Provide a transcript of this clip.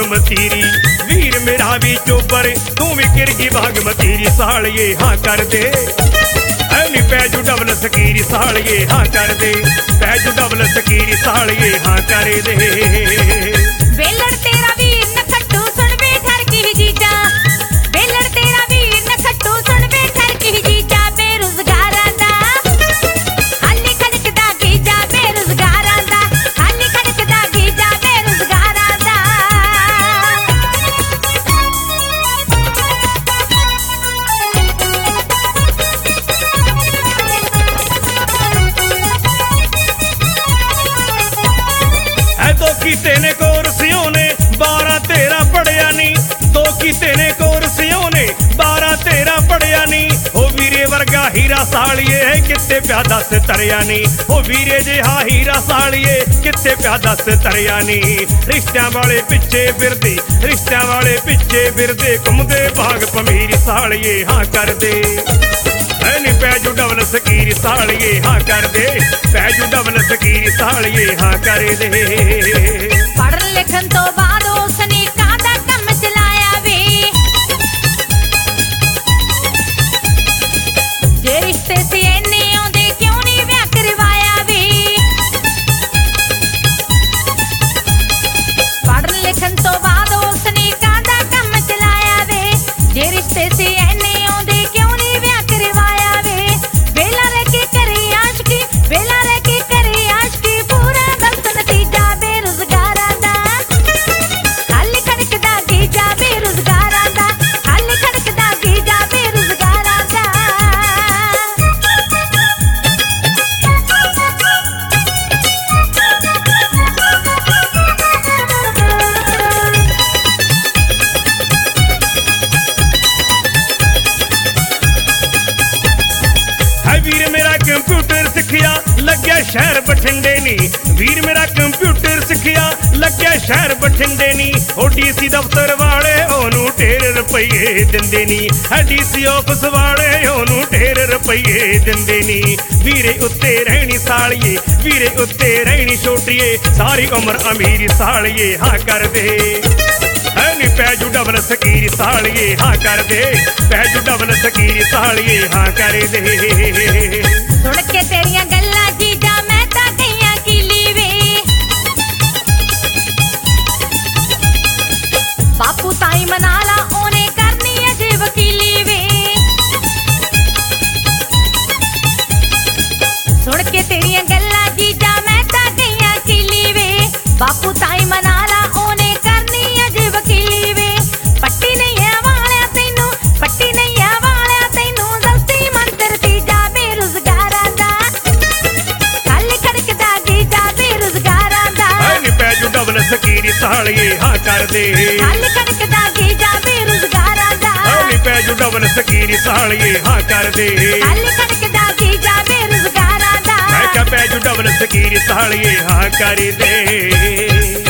मतीरी वीर मेरा भी चोबर तू भी किरगी बाग मतीरी सालिए हाँ कर दे नी पैजू डबल सकीरी सालिए हाँ कर दे पैजू डबल सकीरी सालिए हाँ कर दे वेलड़ तेरा वीर नखट्टू सुन वे ठर की जीजा वेलड़ तेरा वीर नखट्टू सुन वे ठर की जीजा बेरोजगारां दा हाली खड़कदा गीजा बेरोजगारां दा हाली खड़कदा गीजा बेरोजगारां दा तो कीते ने कोरसियों ने 12-13 पढ़िया नी तो कीते ने कोरसियों ने 12-13 पढ़िया नी ओ वीरे वर्गा हीरा सालिए कित्ते प्या दस तरिया नी ओ वीरे जिहा हीरा सालिए कित्ते प्या दस तरिया नी रिश्तियां वाले पिछे फिरदे रिश्तियां वाले पिछे फिरदे घुमदे भाग पमीरी सालिए हाँ कर दे नी पैजू डबल सकीरी सालिए हाँ कर दे पैजू डबल सकीरी सालिए हाँ कर दे पढ़न लिखन तो बाद उसने कादा कम चलाया वे जे रिश्ते से इन्ने आउंदे क्यों नहीं विआह करवाया वे पढ़न लिखन तो बाद उसने कादा कम चलाया वे जे रिश्ते से इन्ने आउंदे क्यों नहीं विआह करवाया वे वेला रह के करे आशिकी वेला रह के करे आशिकी पूरा गलत नतीजा बेरोजगारां दा हाली खड़कदा गीजा बेरोजगारां दा हाली खड़कदा गीजा बेरोजगारां दा है वीर मेरा कंप्यूटर सिखिया लग्या शहर बठिंडे नी वीर मेरा कंप्यूटर सिखिया लग्या शहर बठिंडे नी ओ डीसी दफ्तर वाले ओनू ढेर रुपये दिंदे नी है डीसी ऑफिस वाले ओनू ढेर रुपये दिंदे नी वीरे उत्ते रहनी सालिए वीरे उत्ते रहनी छोटिए सारी उम्र अमीरी सालिए हाँ कर दे नी पैजू डबल सकीरी सालिए हाँ कर दे पैजू डबल सकीरी सालिए हाँ कर दे सुन के तेरियां गल्लां जीजा मैं तां गईयां कीली वे बापू ताई मना ला ओने करनी अजे वकीली वे सुन के तेरियां गल्लां जीजा मैं तां गईयां कीली वे बापू ताई मना ला ओने करनी अजे वकीली वे पट्टी नहीं है वालिया तैनू पट्टी नहीं है वालिया तैनू गलती मंतर तीजा बेरोजगारां दा हाली खड़कदा गीजा बेरोजगारां दा नी पैजू डबल सकीरी सालिए हाँ कर दे हाली खड़कदा गीजा बेरोजगारां दा नी पैजू डबल सकीरी सालिए हाँ कर दे हाली खड़कदा गीजा बेरोजगारां दा मैं क्या पैजू डबल सकीरी सालिए हाँ कर दे।